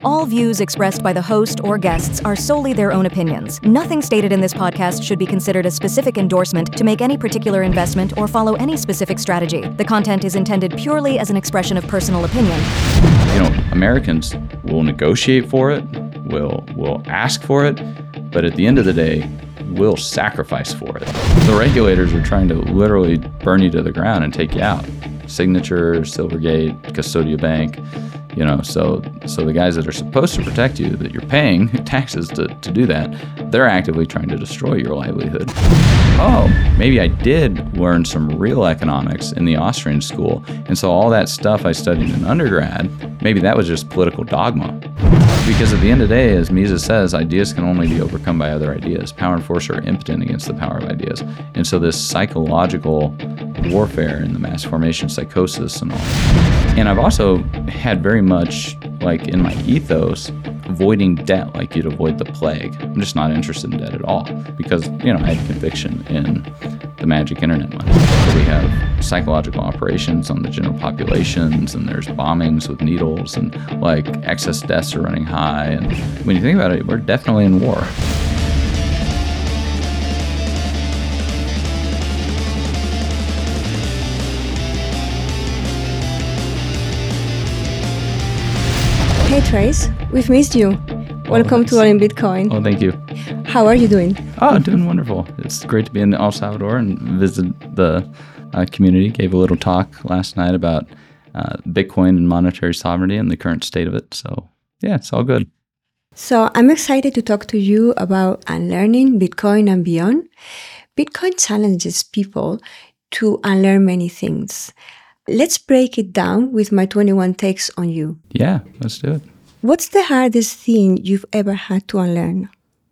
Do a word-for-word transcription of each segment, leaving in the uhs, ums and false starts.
All views expressed by the host or guests are solely their own opinions. Nothing stated in this podcast should be considered a specific endorsement to make any particular investment or follow any specific strategy. The content is intended purely as an expression of personal opinion. You know, Americans will negotiate for it, will will ask for it, but at the end of the day, will sacrifice for it. The regulators are trying to literally burn you to the ground and take you out. Signature, Silvergate, Custodia Bank. You know, so so the guys that are supposed to protect you, that you're paying taxes to, to do that, they're actively trying to destroy your livelihood. Oh, maybe I did learn some real economics in the Austrian school, and so all that stuff I studied in undergrad, maybe that was just political dogma. Because at the end of the day, as Mises says, ideas can only be overcome by other ideas. Power and force are impotent against the power of ideas. And so this psychological warfare and the mass formation psychosis and all. And I've also had very much, like in my ethos, avoiding debt like you'd avoid the plague. I'm just not interested in debt at all because, you know, I had conviction in the magic internet money. So we have psychological operations on the general populations, and there's bombings with needles, and like excess deaths are running high. And when you think about it, we're definitely in war. Hey Trace, we've missed you. Welcome oh, to All in Bitcoin. Oh, thank you. How are you doing? Oh, doing wonderful. It's great to be in El Salvador and visit the uh, community. Gave a little talk last night about uh, Bitcoin and monetary sovereignty and the current state of it. So yeah, it's all good. So I'm excited to talk to you about unlearning Bitcoin and beyond. Bitcoin challenges people to unlearn many things. Let's break it down with my twenty-one takes on you. Yeah, let's do it. What's the hardest thing you've ever had to unlearn?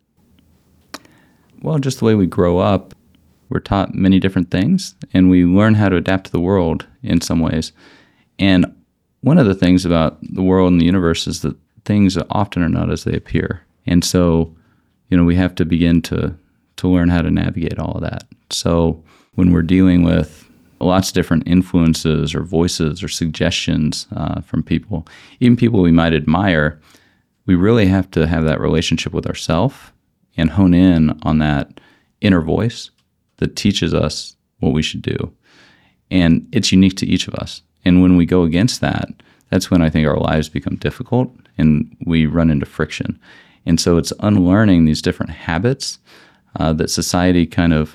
Well, just the way we grow up, we're taught many different things, and we learn how to adapt to the world in some ways. And one of the things about the world and the universe is that things often are not as they appear. And so, you know, we have to begin to, to learn how to navigate all of that. So when we're dealing with lots of different influences or voices or suggestions uh, from people, even people we might admire, we really have to have that relationship with ourselves and hone in on that inner voice that teaches us what we should do. And it's unique to each of us. And when we go against that, that's when I think our lives become difficult and we run into friction. And so it's unlearning these different habits uh, that society kind of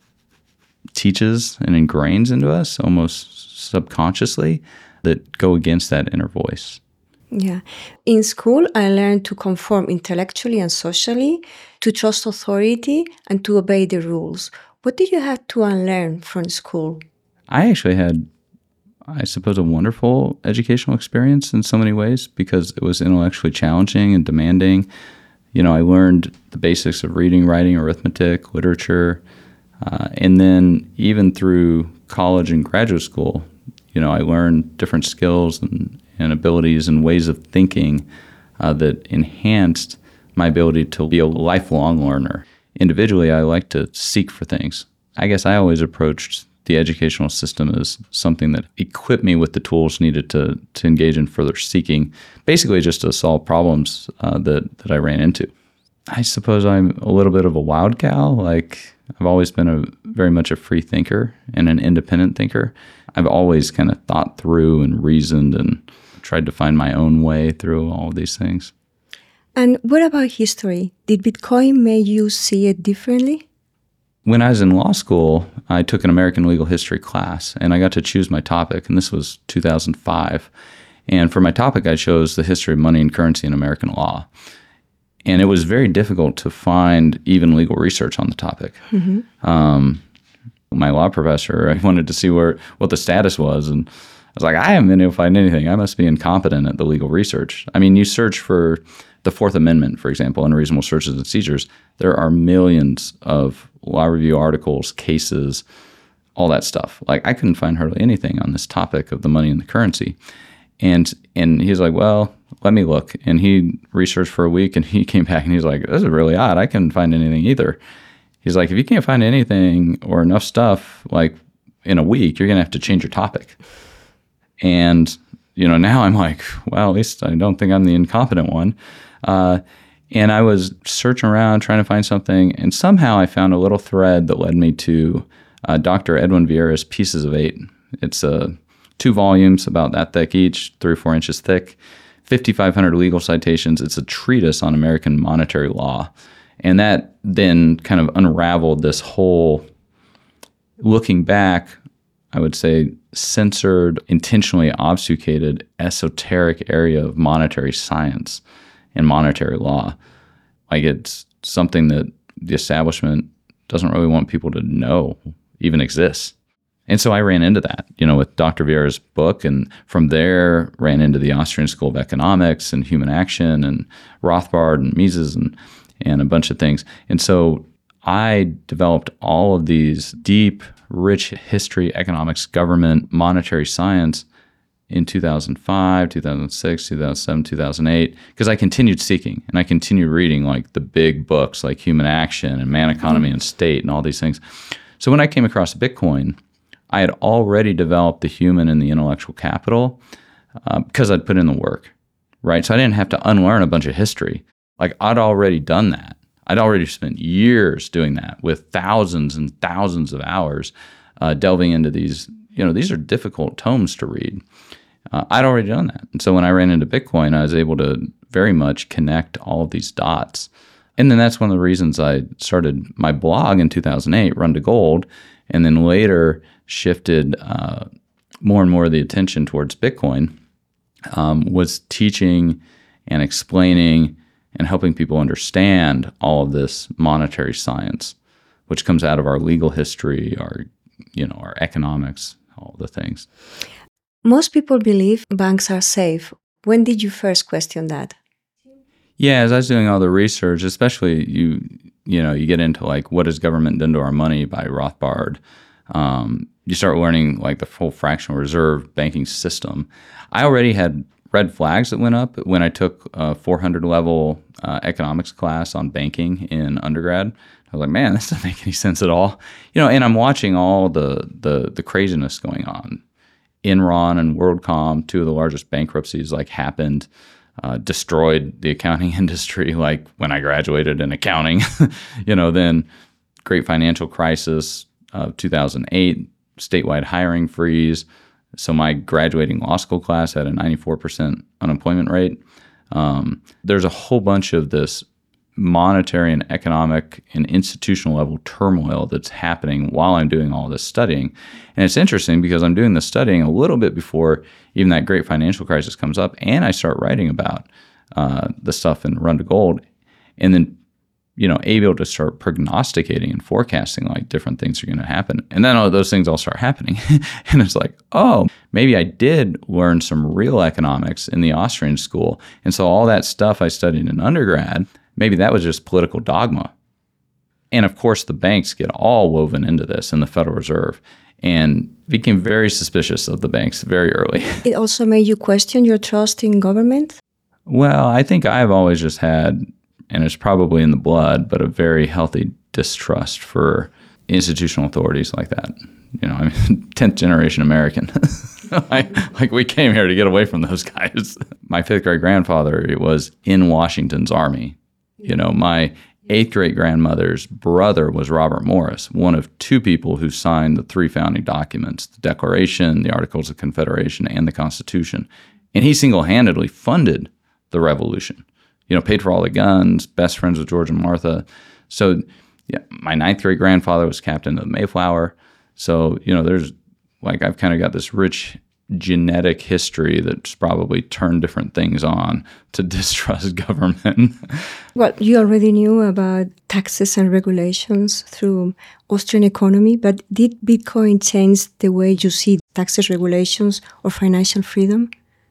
teaches and ingrains into us almost subconsciously that go against that inner voice. Yeah. In school, I learned to conform intellectually and socially, to trust authority, and to obey the rules. What did you have to unlearn from school? I actually had, I suppose, a wonderful educational experience in so many ways because it was intellectually challenging and demanding. You know, I learned the basics of reading, writing, arithmetic, literature. Uh, and then even through college and graduate school, you know, I learned different skills and, and abilities and ways of thinking uh, that enhanced my ability to be a lifelong learner. Individually, I like to seek for things. I guess I always approached the educational system as something that equipped me with the tools needed to to engage in further seeking, basically just to solve problems uh, that, that I ran into. I suppose I'm a little bit of a wild cow. Like, I've always been a very much a free thinker and an independent thinker. I've always kind of thought through and reasoned and tried to find my own way through all of these things. And what about history? Did Bitcoin make you see it differently? When I was in law school, I took an American legal history class, and I got to choose my topic, and this was two thousand five. And for my topic, I chose the history of money and currency in American law. And it was very difficult to find even legal research on the topic. Mm-hmm. Um, my law professor, I wanted to see where what the status was, and I was like, I haven't been able to find anything. I must be incompetent at the legal research. I mean, you search for the Fourth Amendment, for example, unreasonable searches and seizures. There are millions of law review articles, cases, all that stuff. Like, I couldn't find hardly anything on this topic of the money and the currency. And and he's like, well, let me look. And he researched for a week, and he came back, and he's like, this is really odd. I couldn't find anything either. He's like, if you can't find anything or enough stuff, like in a week, you're going to have to change your topic. And you know, now I'm like, well, at least I don't think I'm the incompetent one. Uh, and I was searching around trying to find something, and somehow I found a little thread that led me to uh, Doctor Edwin Vieira's Pieces of Eight. It's uh, two volumes, about that thick each, three or four inches thick, fifty-five hundred legal citations. It's a treatise on American monetary law. And that then kind of unraveled this whole, looking back, I would say, censored, intentionally obfuscated, esoteric area of monetary science and monetary law. Like, it's something that the establishment doesn't really want people to know even exists. And so I ran into that, you know, with Doctor Vieira's book, and from there ran into the Austrian School of Economics and Human Action and Rothbard and Mises and, and a bunch of things. And so I developed all of these deep, rich history, economics, government, monetary science in two thousand five, two thousand six, two thousand seven, two thousand eight, because I continued seeking and I continued reading like the big books like Human Action and Man, Economy, and State and all these things. So when I came across Bitcoin, I had already developed the human and the intellectual capital uh, because I'd put in the work, right? So I didn't have to unlearn a bunch of history. Like, I'd already done that. I'd already spent years doing that with thousands and thousands of hours uh, delving into these, you know, these are difficult tomes to read. Uh, I'd already done that. And so when I ran into Bitcoin, I was able to very much connect all of these dots. And then that's one of the reasons I started my blog in two thousand eight, Run to Gold, and then later shifted uh, more and more of the attention towards Bitcoin, um, was teaching and explaining and helping people understand all of this monetary science, which comes out of our legal history, our, you know, our economics, all the things. Most people believe banks are safe. When did you first question that? Yeah, as I was doing all the research, especially you, you know, you get into like, what has government done to our money by Rothbard. Um, you start learning like the full fractional reserve banking system. I already had red flags that went up when I took a four hundred level uh, economics class on banking in undergrad. I was like, man, this doesn't make any sense at all. You know, and I'm watching all the the, the craziness going on. Enron and WorldCom, two of the largest bankruptcies, like happened, uh, destroyed the accounting industry. Like when I graduated in accounting, you know, then great financial crisis of two thousand eight, statewide hiring freeze. So my graduating law school class had a ninety-four percent unemployment rate. Um, there's a whole bunch of this monetary and economic and institutional level turmoil that's happening while I'm doing all this studying. And it's interesting because I'm doing the studying a little bit before even that great financial crisis comes up, and I start writing about uh, the stuff in Run to Gold, and then, you know, able to start prognosticating and forecasting like different things are going to happen. And then all those things all start happening. And it's like, oh, maybe I did learn some real economics in the Austrian school. And so all that stuff I studied in undergrad, maybe that was just political dogma. And of course, the banks get all woven into this, and the Federal Reserve, and became very suspicious of the banks very early. It also made you question your trust in government? Well, I think I've always just had, and it's probably in the blood, but a very healthy distrust for institutional authorities like that. You know, I'm tenth generation American. like, like we came here to get away from those guys. My fifth great grandfather was in Washington's Army. You know, my eighth great grandmother's brother was Robert Morris, one of two people who signed the three founding documents, the Declaration, the Articles of Confederation, and the Constitution. And he single-handedly funded the revolution. You know, paid for all the guns, best friends with George and Martha. So yeah, my ninth great grandfather was captain of the Mayflower. So, you know, there's like, I've kind of got this rich genetic history that's probably turned different things on to distrust government. Well, you already knew about taxes and regulations through Austrian economy, but did Bitcoin change the way you see taxes, regulations, or financial freedom?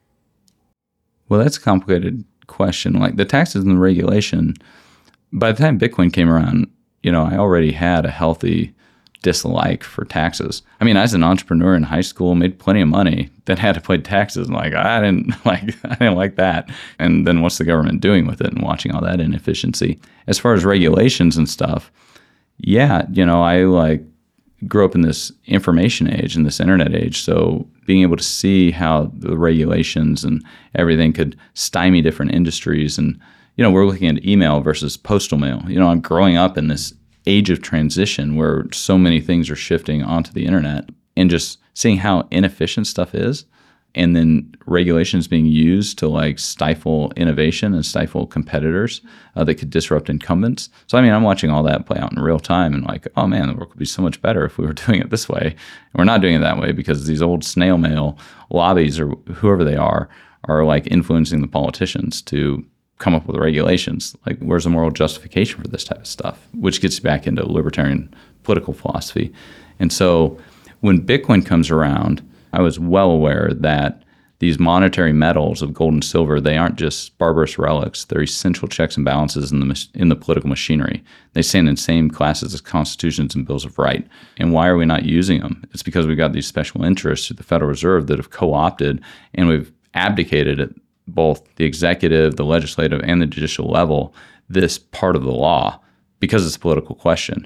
Well, that's a complicated question. Like the taxes and the regulation, by the time Bitcoin came around, you know, I already had a healthy dislike for taxes. I mean, I was an entrepreneur in high school, made plenty of money, then had to pay taxes. Like I didn't like, I didn't like that. And then what's the government doing with it and watching all that inefficiency? As far as regulations and stuff, yeah, you know, I like grew up in this information age, in this internet age. So being able to see how the regulations and everything could stymie different industries. And, you know, we're looking at email versus postal mail. You know, I'm growing up in this age of transition where so many things are shifting onto the internet, and just seeing how inefficient stuff is, and then regulations being used to like stifle innovation and stifle competitors uh, that could disrupt incumbents. So, I mean, I'm watching all that play out in real time and like, oh man, the world would be so much better if we were doing it this way. And we're not doing it that way because these old snail mail lobbies or whoever they are, are like influencing the politicians to come up with regulations. Like, where's the moral justification for this type of stuff? Which gets back into libertarian political philosophy. And so when Bitcoin comes around, I was well aware that these monetary metals of gold and silver, they aren't just barbarous relics. They're essential checks and balances in the in the political machinery. They stand in the same classes as constitutions and bills of right. And why are we not using them? It's because we've got these special interests at the Federal Reserve that have co-opted, and we've abdicated at both the executive, the legislative, and the judicial level this part of the law because it's a political question.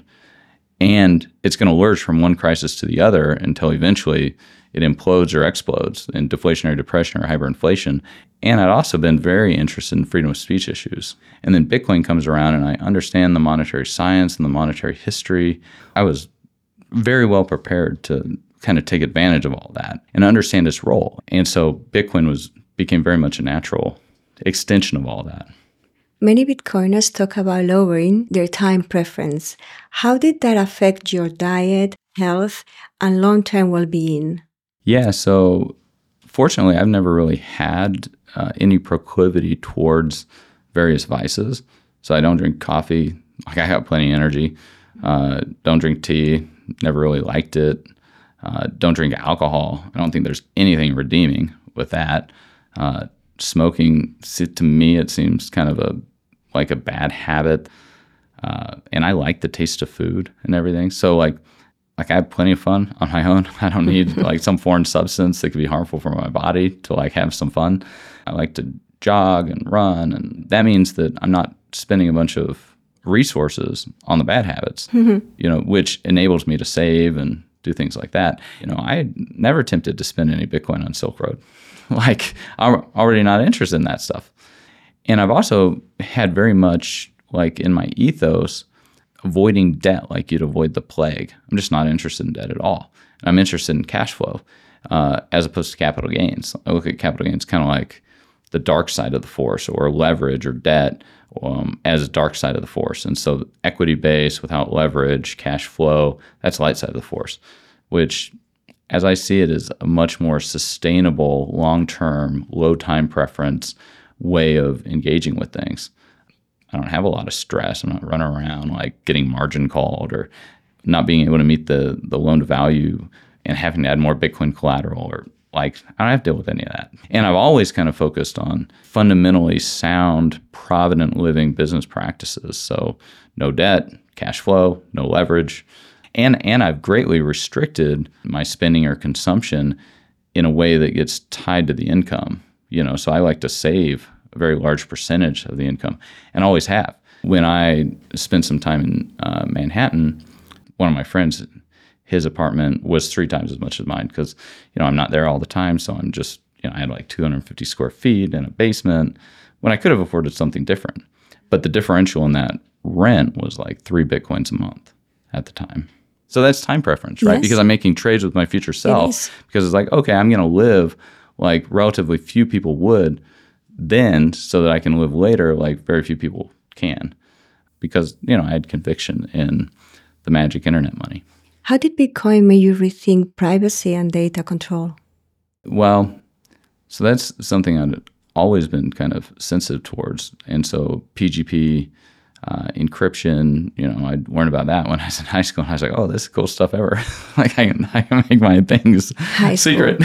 And it's going to lurch from one crisis to the other until eventually it implodes or explodes in deflationary depression or hyperinflation. And I'd also been very interested in freedom of speech issues. And then Bitcoin comes around, and I understand the monetary science and the monetary history. I was very well prepared to kind of take advantage of all that and understand its role. And so Bitcoin was became very much a natural extension of all that. Many Bitcoiners talk about lowering their time preference. How did that affect your diet, health, and long-term well-being? Yeah, so fortunately, I've never really had uh, any proclivity towards various vices. So I don't drink coffee. Like, I have plenty of energy. Uh, don't drink tea. Never really liked it. Uh, don't drink alcohol. I don't think there's anything redeeming with that. Uh, smoking, to me, it seems kind of a like a bad habit. Uh, and I like the taste of food and everything. So like, like I have plenty of fun on my own. I don't need like some foreign substance that could be harmful for my body to like have some fun. I like to jog and run. And that means that I'm not spending a bunch of resources on the bad habits, mm-hmm. you know, which enables me to save and do things like that. You know, I never attempted to spend any Bitcoin on Silk Road. Like, I'm already not interested in that stuff. And I've also had very much, like, in my ethos, avoiding debt like you'd avoid the plague. I'm just not interested in debt at all. And I'm interested in cash flow uh, as opposed to capital gains. I look at capital gains kind of like the dark side of the force, or leverage or debt um, as a dark side of the force. And so equity base without leverage, cash flow, that's the light side of the force, which, as I see it, is a much more sustainable, long-term, low-time preference way of engaging with things. I don't have a lot of stress. I'm not running around like getting margin called or not being able to meet the, the loan to value and having to add more Bitcoin collateral, or like, I don't have to deal with any of that. And I've always kind of focused on fundamentally sound, provident living business practices. So no debt, cash flow, no leverage. And and I've greatly restricted my spending or consumption in a way that gets tied to the income. You know, so I like to save a very large percentage of the income, and always have. When I spent some time in uh, Manhattan, one of my friends, his apartment was three times as much as mine because, you know, I'm not there all the time. So I'm just, you know, I had like two hundred fifty square feet and a basement when I could have afforded something different. But the differential in that rent was like three Bitcoins a month at the time. So that's time preference, right? Yes. Because I'm making trades with my future self. It because it's like, okay, I'm going to live like relatively few people would then, so that I can live later like very few people can. Because, you know, I had conviction in the magic internet money. How did Bitcoin make you rethink privacy and data control? Well, so that's something I've always been kind of sensitive towards. And so P G P, Uh, encryption, you know, I learned about that when I was in high school, and I was like, oh, this is cool stuff ever. Like, I can, I can make my things high secret.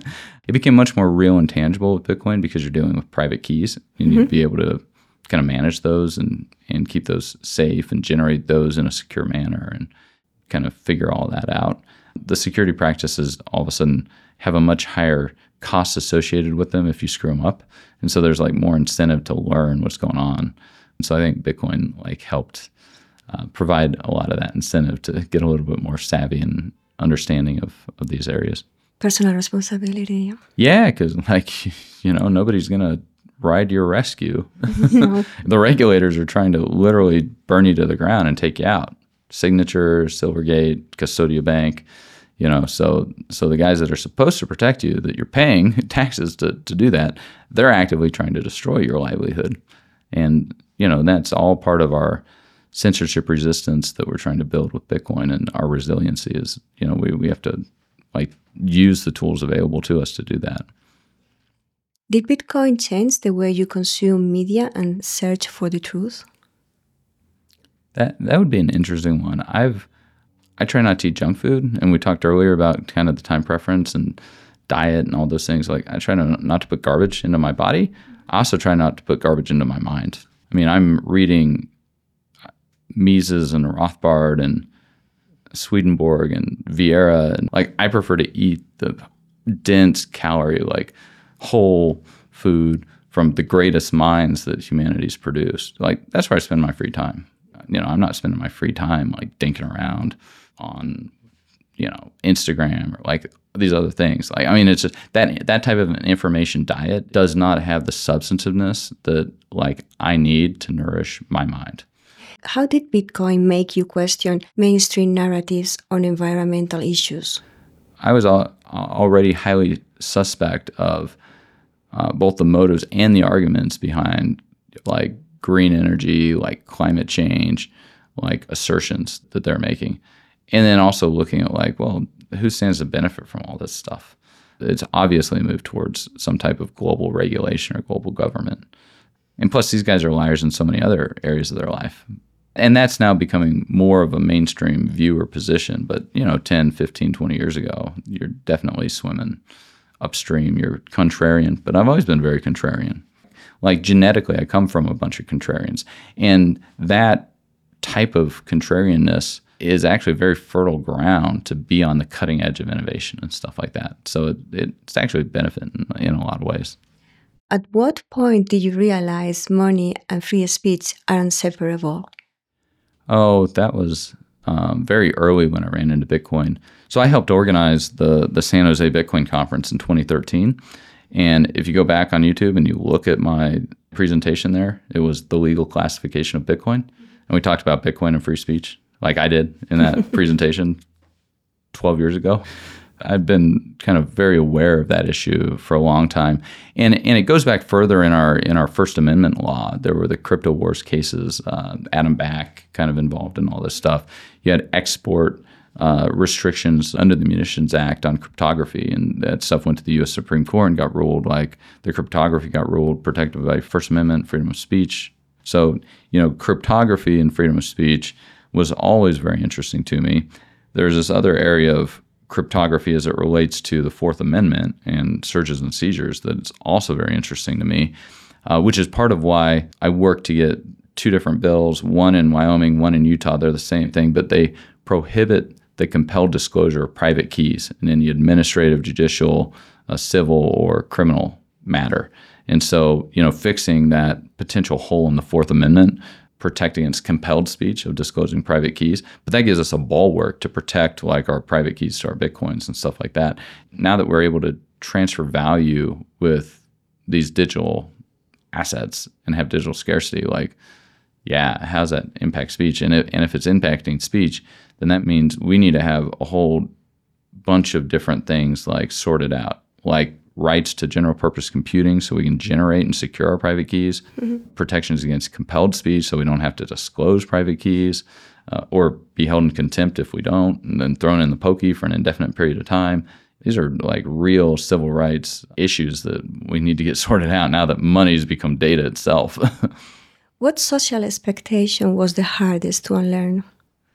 It became much more real and tangible with Bitcoin because you're dealing with private keys. You need mm-hmm. to be able to kind of manage those and, and keep those safe and generate those in a secure manner and kind of figure all that out. The security practices all of a sudden have a much higher cost associated with them if you screw them up. And so there's like more incentive to learn what's going on. And so I think Bitcoin like helped uh, provide a lot of that incentive to get a little bit more savvy and understanding of, of these areas. Personal responsibility. Yeah, because like, you know, nobody's going to ride your rescue. No. The regulators are trying to literally burn you to the ground and take you out. Signature, Silvergate, Custodia Bank, you know, so so the guys that are supposed to protect you, that you're paying taxes to, to do that, they're actively trying to destroy your livelihood. And, you know, that's all part of our censorship resistance that we're trying to build with Bitcoin, and our resiliency is, you know, we, we have to like use the tools available to us to do that. Did Bitcoin change the way you consume media and search for the truth? That that would be an interesting one. I've I try not to eat junk food, and we talked earlier about kind of the time preference and diet and all those things. Like I try to, not to put garbage into my body. I also try not to put garbage into my mind. I mean, I'm reading Mises and Rothbard and Swedenborg and Vieira, and like I prefer to eat the dense calorie, like whole food from the greatest minds that humanity's produced. Like that's where I spend my free time. You know, I'm not spending my free time like dinking around on, you know, Instagram or like these other things. Like, I mean, it's just that that type of an information diet does not have the substantiveness that like I need to nourish my mind. How did Bitcoin make you question mainstream narratives on environmental issues? I was al- already highly suspect of uh, both the motives and the arguments behind like green energy, like climate change, like assertions that they're making. And then also looking at like, well, who stands to benefit from all this stuff? It's obviously moved towards some type of global regulation or global government. And plus these guys are liars in so many other areas of their life. And that's now becoming more of a mainstream view or position. But, you know, ten, fifteen, twenty years ago, you're definitely swimming upstream. You're contrarian. But I've always been very contrarian. Like genetically, I come from a bunch of contrarians. And that type of contrarianness is actually very fertile ground to be on the cutting edge of innovation and stuff like that. So it, it's actually a benefit in, in a lot of ways. At what point did you realize money and free speech are inseparable? Oh, that was um, very early when I ran into Bitcoin. So I helped organize the the San Jose Bitcoin conference in twenty thirteen. And if you go back on YouTube and you look at my presentation there, it was the legal classification of Bitcoin. And we talked about Bitcoin and free speech, like I did in that presentation twelve years ago. I've been kind of very aware of that issue for a long time. And and it goes back further in our in our First Amendment law. There were the crypto wars cases, uh, Adam Back kind of involved in all this stuff. You had export uh, restrictions under the Munitions Act on cryptography, and that stuff went to the U S Supreme Court and got ruled like the cryptography got ruled protected by First Amendment, freedom of speech. So, you know, cryptography and freedom of speech was always very interesting to me. There's this other area of cryptography as it relates to the Fourth Amendment and searches and seizures that's also very interesting to me, uh, which is part of why I work to get two different bills, one in Wyoming, one in Utah. They're the same thing, but they prohibit the compelled disclosure of private keys in any administrative, judicial, uh, civil, or criminal matter. And so, you know, fixing that potential hole in the Fourth Amendment, protect against compelled speech of disclosing private keys, but that gives us a bulwark to protect like our private keys to our Bitcoins and stuff like that. Now that we're able to transfer value with these digital assets and have digital scarcity, like, yeah, how's that impact speech? And if, and if it's impacting speech, then that means we need to have a whole bunch of different things like sorted out, like rights to general purpose computing so we can generate and secure our private keys, mm-hmm. protections against compelled speech so we don't have to disclose private keys uh, or be held in contempt if we don't, and then thrown in the pokey for an indefinite period of time. These are like real civil rights issues that we need to get sorted out now that money's become data itself. What social expectation was the hardest to unlearn?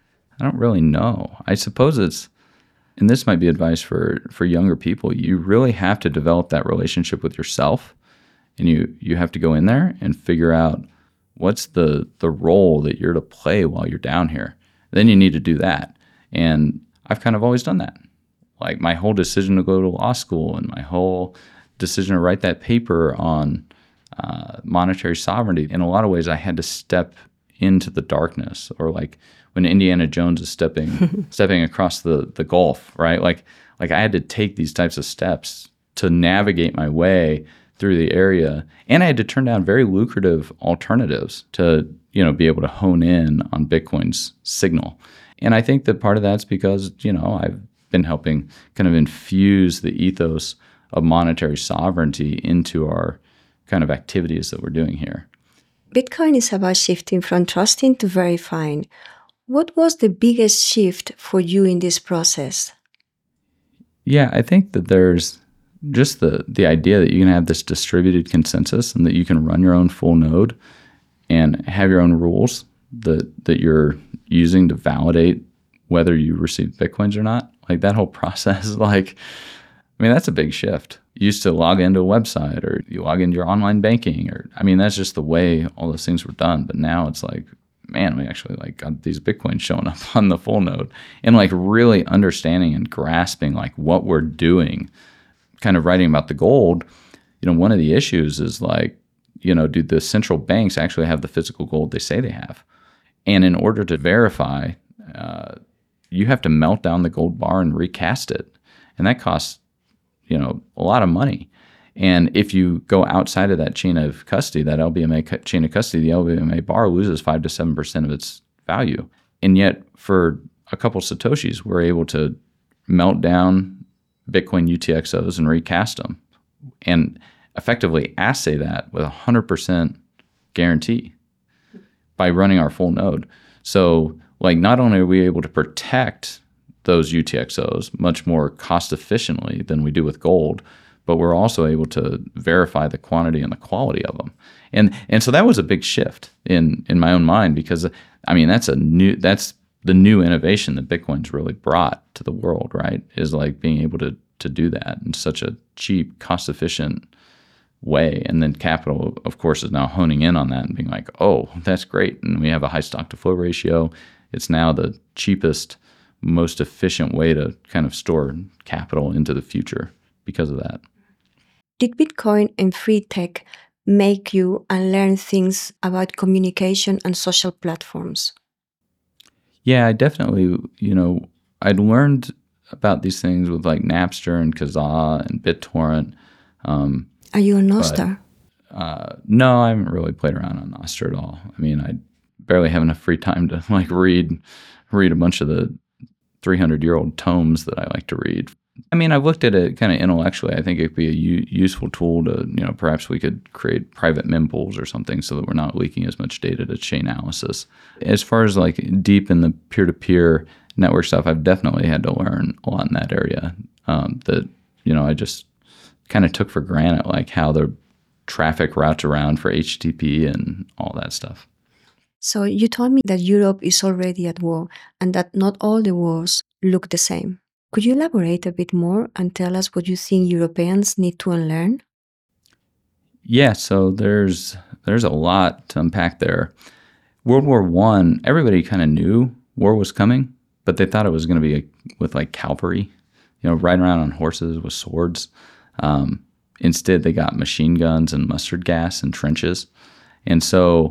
I don't really know. I suppose it's, and this might be advice for, for younger people, you really have to develop that relationship with yourself, and you, you have to go in there and figure out what's the, the role that you're to play while you're down here. Then you need to do that. And I've kind of always done that. Like my whole decision to go to law school and my whole decision to write that paper on uh, monetary sovereignty, in a lot of ways I had to step into the darkness, or like when Indiana Jones is stepping stepping across the the gulf, right? Like like I had to take these types of steps to navigate my way through the area, and I had to turn down very lucrative alternatives to, you know, be able to hone in on Bitcoin's signal. And I think that part of that's because, you know, I've been helping kind of infuse the ethos of monetary sovereignty into our kind of activities that we're doing here. Bitcoin is about shifting from trusting to verifying. What was the biggest shift for you in this process? Yeah, I think that there's just the the idea that you can have this distributed consensus and that you can run your own full node and have your own rules that that you're using to validate whether you receive Bitcoins or not. Like that whole process, like, I mean, that's a big shift. You used to log into a website, or you log into your online banking, or, I mean, that's just the way all those things were done. But now it's like, man, we actually like got these Bitcoins showing up on the full node, and like really understanding and grasping like what we're doing, kind of writing about the gold. You know, one of the issues is like, you know, do the central banks actually have the physical gold they say they have? And in order to verify, uh, you have to melt down the gold bar and recast it. And that costs, you know, a lot of money. And if you go outside of that chain of custody, that L B M A cu- chain of custody, the L B M A bar loses five to seven percent of its value. And yet for a couple Satoshis, we're able to melt down Bitcoin U T X Os and recast them and effectively assay that with a one hundred percent guarantee by running our full node. So like not only are we able to protect those U T X Os much more cost efficiently than we do with gold, but we're also able to verify the quantity and the quality of them. And and so that was a big shift in in my own mind, because I mean that's a new that's the new innovation that Bitcoin's really brought to the world, right? Is like being able to to do that in such a cheap, cost efficient way. And then Capital, of course, is now honing in on that and being like, oh, that's great. And we have a high stock to flow ratio. It's now the cheapest, most efficient way to kind of store capital into the future because of that. Did Bitcoin and free tech make you unlearn things about communication and social platforms? Yeah, I definitely, you know, I'd learned about these things with like Napster and Kazaa and BitTorrent. Um, Are you a Nostr? Uh, no, I haven't really played around on Nostr at all. I mean, I barely have enough free time to like read read a bunch of the three hundred year old tomes that I like to read. I mean, I've looked at it kind of intellectually. I think it could be a u- useful tool to, you know, perhaps we could create private mempools or something so that we're not leaking as much data to Chainalysis. As far as like deep in the peer-to-peer network stuff, I've definitely had to learn a lot in that area um, that, you know, I just kind of took for granted, like how the traffic routes around for H T T P and all that stuff. So you told me that Europe is already at war and that not all the wars look the same. Could you elaborate a bit more and tell us what you think Europeans need to unlearn? Yeah, so there's there's a lot to unpack there. World War One, everybody kind of knew war was coming, but they thought it was going to be a, with like cavalry, you know, riding around on horses with swords. Um, instead, they got machine guns and mustard gas and trenches. And so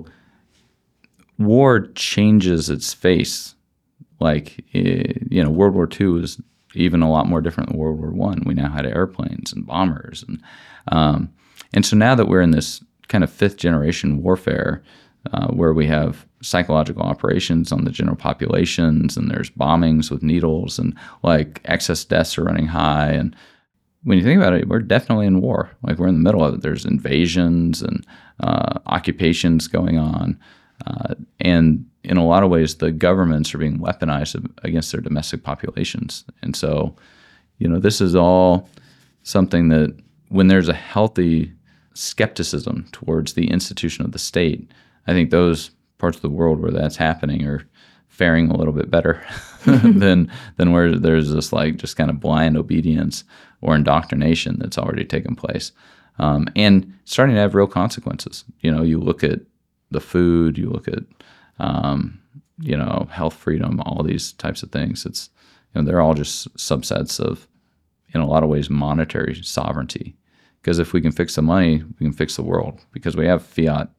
war changes its face. Like, you know, World War Two was even a lot more different than World War One. We now had airplanes and bombers. And um, and so now that we're in this kind of fifth generation warfare, uh, where we have psychological operations on the general populations, and there's bombings with needles, and like excess deaths are running high. And when you think about it, we're definitely in war. Like we're in the middle of it. There's invasions and uh, occupations going on. Uh, and in a lot of ways, the governments are being weaponized against their domestic populations. And so, you know, this is all something that when there's a healthy skepticism towards the institution of the state, I think those parts of the world where that's happening are faring a little bit better than than where there's this like just kind of blind obedience or indoctrination that's already taken place, um, and starting to have real consequences. You know, you look at the food, you look at um, you know, health freedom, all these types of things. It's, you know, they're all just subsets of, in a lot of ways, monetary sovereignty. Because if we can fix the money, we can fix the world. Because we have fiat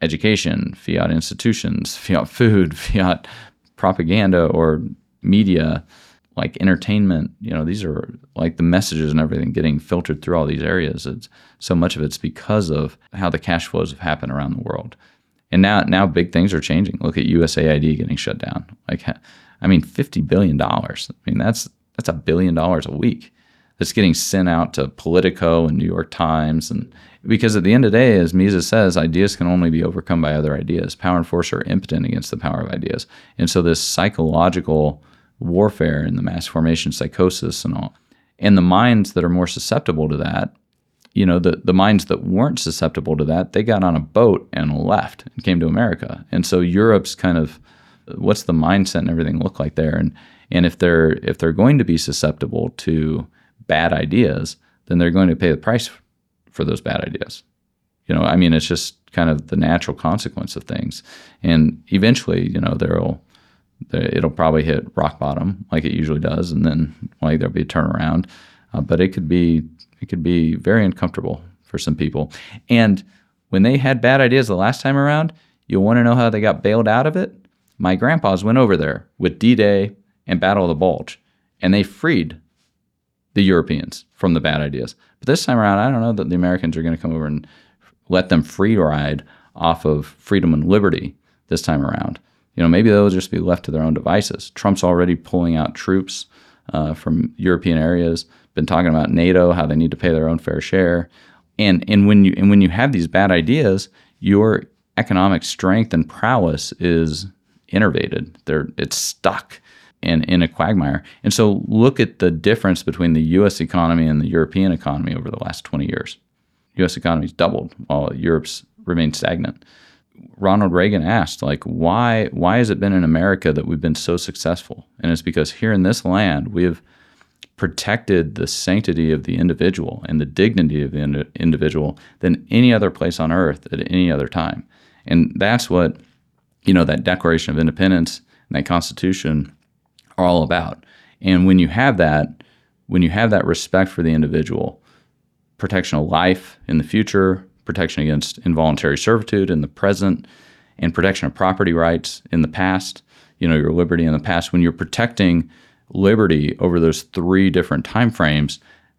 education, fiat institutions, fiat food, fiat propaganda or media, like entertainment. You know, these are like the messages and everything getting filtered through all these areas. It's so much of it's because of how the cash flows have happened around the world. And now, now big things are changing. Look at U S A I D getting shut down. Like, I mean, fifty billion dollars. I mean, that's that's a billion dollars a week that's getting sent out to Politico and New York Times. And because at the end of the day, as Mises says, ideas can only be overcome by other ideas. Power and force are impotent against the power of ideas. And so this psychological warfare and the mass formation psychosis and all, and the minds that are more susceptible to that, you know, the, the minds that weren't susceptible to that, they got on a boat and left and came to America. And so Europe's kind of, what's the mindset and everything look like there? And and if they're if they're going to be susceptible to bad ideas, then they're going to pay the price for those bad ideas. You know, I mean, it's just kind of the natural consequence of things. And eventually, you know, there'll it'll probably hit rock bottom like it usually does, and then like there'll be a turnaround. Uh, but it could be it could be very uncomfortable for some people. And when they had bad ideas the last time around, you want to know how they got bailed out of it? My grandpas went over there with D-Day and Battle of the Bulge, and they freed the Europeans from the bad ideas. But this time around, I don't know that the Americans are going to come over and let them free ride off of freedom and liberty this time around. You know, maybe they'll just be left to their own devices. Trump's already pulling out troops uh, from European areas, been talking about NATO, how they need to pay their own fair share. And and when you and when you have these bad ideas, your economic strength and prowess is innervated. They're, it's stuck in, in a quagmire. And so look at the difference between the U S economy and the European economy over the last twenty years. U S economy's doubled while Europe's remained stagnant. Ronald Reagan asked, like, why why has it been in America that we've been so successful? And it's because here in this land, we have protected the sanctity of the individual and the dignity of the ind- individual than any other place on earth at any other time. And that's what, you know, that Declaration of Independence and that Constitution are all about. And when you have that, when you have that respect for the individual, protection of life in the future, protection against involuntary servitude in the present, and protection of property rights in the past, you know, your liberty in the past, when you're protecting liberty over those three different time frames,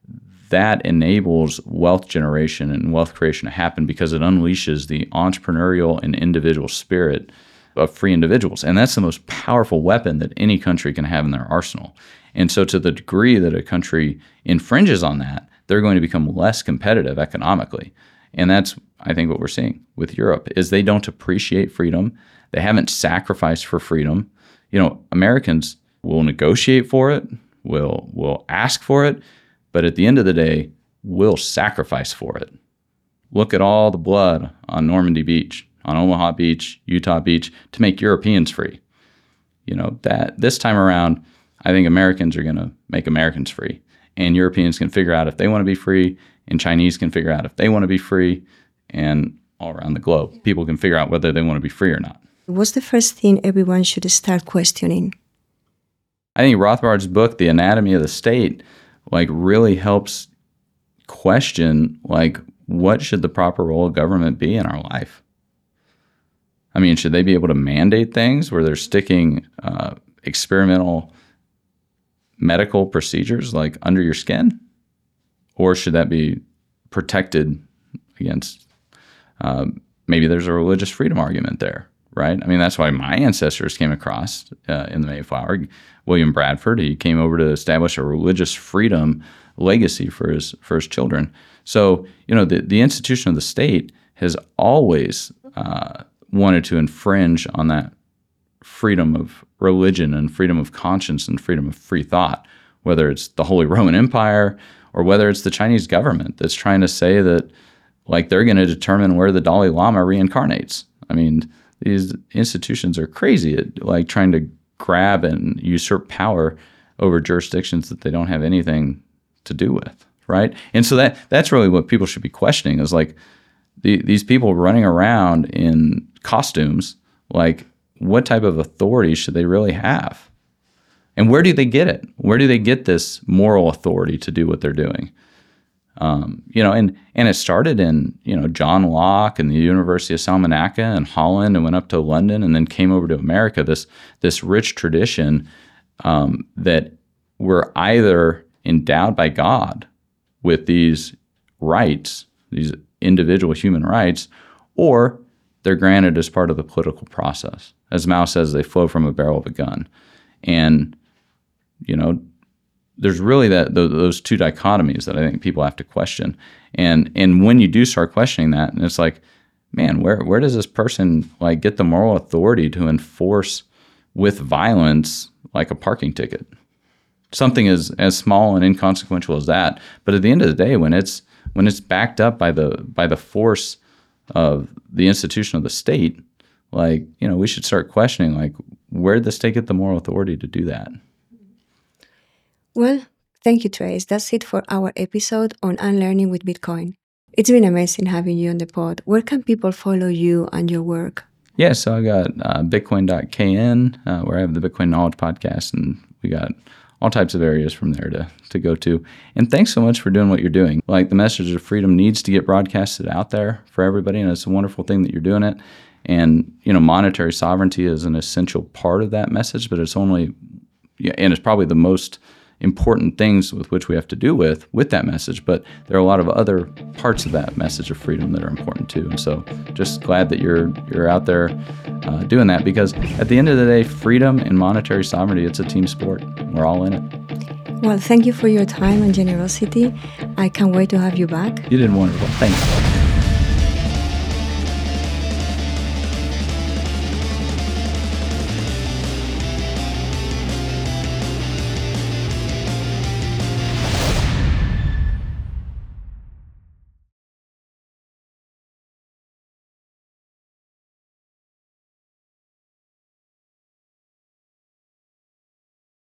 that enables wealth generation and wealth creation to happen because it unleashes the entrepreneurial and individual spirit of free individuals. And that's the most powerful weapon that any country can have in their arsenal. And so to the degree that a country infringes on that, they're going to become less competitive economically. And that's, I think, what we're seeing with Europe is they don't appreciate freedom. They haven't sacrificed for freedom. You know, Americans will negotiate for it, will will ask for it, but at the end of the day, will sacrifice for it. Look at all the blood on Normandy Beach, on Omaha Beach, Utah Beach, to make Europeans free. You know, that this time around, I think Americans are going to make Americans free. And Europeans can figure out if they want to be free, and Chinese can figure out if they want to be free, and all around the globe, people can figure out whether they want to be free or not. What's the first thing everyone should start questioning? I think Rothbard's book, The Anatomy of the State, like really helps question, like, what should the proper role of government be in our life? I mean, should they be able to mandate things where they're sticking uh, experimental medical procedures like under your skin? Or should that be protected against, uh, maybe there's a religious freedom argument there, right? I mean, that's why my ancestors came across uh, in the Mayflower. William Bradford, he came over to establish a religious freedom legacy for his for his children. So, you know, the, the institution of the state has always uh, wanted to infringe on that freedom of religion and freedom of conscience and freedom of free thought, whether it's the Holy Roman Empire or whether it's the Chinese government that's trying to say that, like, they're going to determine where the Dalai Lama reincarnates. I mean, these institutions are crazy at, like, trying to grab and usurp power over jurisdictions that they don't have anything to do with, right? And so that that's really what people should be questioning is, like, the, these people running around in costumes, like, what type of authority should they really have? And where do they get it? Where do they get this moral authority to do what they're doing? Um, you know, and, and it started in, you know, John Locke and the University of Salamanca and Holland and went up to London and then came over to America, this, this rich tradition um, that we're either endowed by God with these rights, these individual human rights, or they're granted as part of the political process. As Mao says, they flow from a barrel of a gun. And, you know, there's really that those two dichotomies that I think people have to question. And and when you do start questioning that, and it's like, man, where where does this person like get the moral authority to enforce with violence like a parking ticket? Something as as small and inconsequential as that. But at the end of the day, when it's when it's backed up by the by the force of the institution of the state, like, you know, we should start questioning, like, where did the state get the moral authority to do that? Well, thank you, Trace. That's it for our episode on Unlearning with Bitcoin. It's been amazing having you on the pod. Where can people follow you and your work? Yeah, so I got uh, bitcoin dot k n, uh, where I have the Bitcoin Knowledge Podcast, and we got all types of areas from there to, to go to. And thanks so much for doing what you're doing. Like, the message of freedom needs to get broadcasted out there for everybody, and it's a wonderful thing that you're doing it. And, you know, monetary sovereignty is an essential part of that message, but it's only, yeah, and it's probably the most important things with which we have to do with with that message, but there are a lot of other parts of that message of freedom that are important too. And so just glad that you're you're out there uh, doing that, because at the end of the day, freedom and monetary sovereignty, it's a team sport. We're all in it. Well, thank you for your time and generosity. I can't wait to have you back. You did wonderful. Thanks.